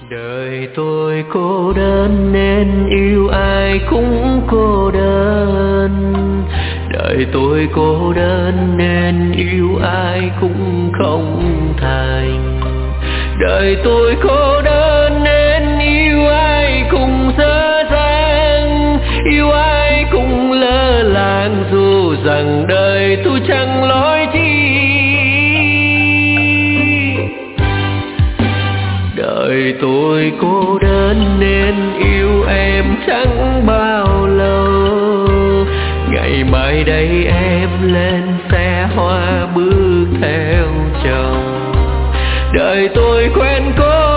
Đời tôi cô đơn nên yêu ai cũng cô đơn. Đời tôi cô đơn nên yêu ai cũng không thành. Đời tôi cô đơn nên yêu ai cũng dở dang, yêu ai cũng lơ làng, dù rằng đời tôi chẳng lối chi. Đời tôi cô đơn nên yêu em chẳng bao lâu. Ngày mai đây em lên xe hoa bước theo chồng. Đời tôi quen cô